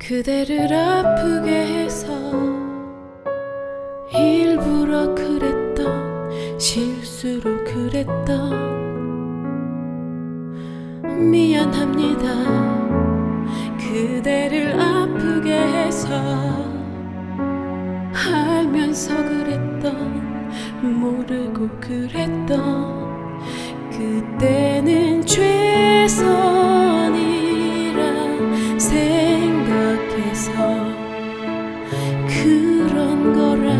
그대를 아프게 해서 일부러 그랬던 실수로 그랬던 미안합니다. 그대를 아프게 해서 알면서 그랬던 모르고 그랬던 그때는 최선이라 생각해서 그런 거라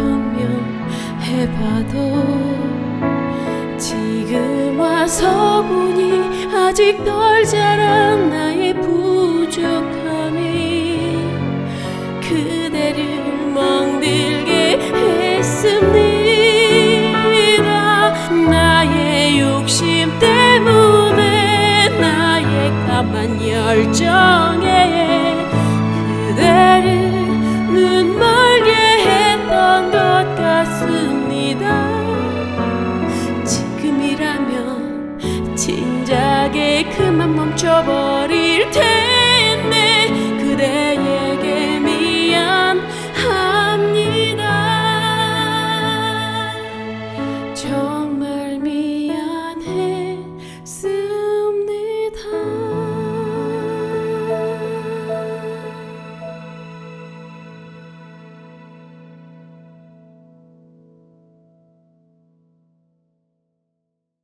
변명해봐도 지금 와서 보니 아직 덜 자란 나의 부족함이 그대를 멍들게 했습니다. 나의 욕심 때문에 나의 까만 열정에 그대를 눈멀게 했던 것 같습니다. 지금이라면 진작에 그만 멈춰버려